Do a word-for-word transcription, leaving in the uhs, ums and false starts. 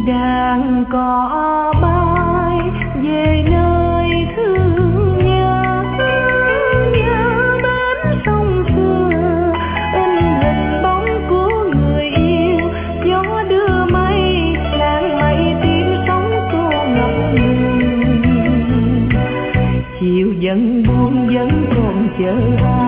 Đàn cò bay về nơi thương nhớ, nhớ bến sông xưa in hình bóng của người yêu. Gió đưa mây làng mây tiếng sóng cô ngập ngừng, chiều vẫn buông vẫn còn chờ ai.